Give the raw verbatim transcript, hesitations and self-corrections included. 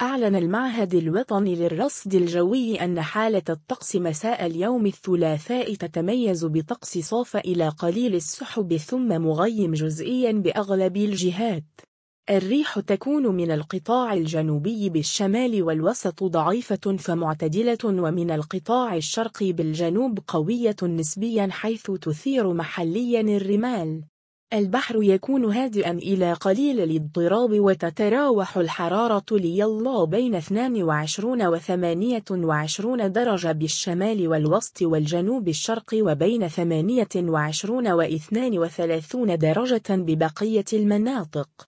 أعلن المعهد الوطني للرصد الجوي أن حالة الطقس مساء اليوم الثلاثاء تتميز بطقس صاف إلى قليل السحب ثم مغيم جزئيا بأغلب الجهات. الريح تكون من القطاع الجنوبي بالشمال والوسط ضعيفة فمعتدلة، ومن القطاع الشرقي بالجنوب قوية نسبيا حيث تثير محليا الرمال. البحر يكون هادئا إلى قليل الاضطراب، وتتراوح الحرارة ليلا بين اثنين وعشرين وثمانية وعشرين درجة بالشمال والوسط والجنوب الشرقي، وبين ثمانية وعشرين واثنين وثلاثين درجة ببقية المناطق.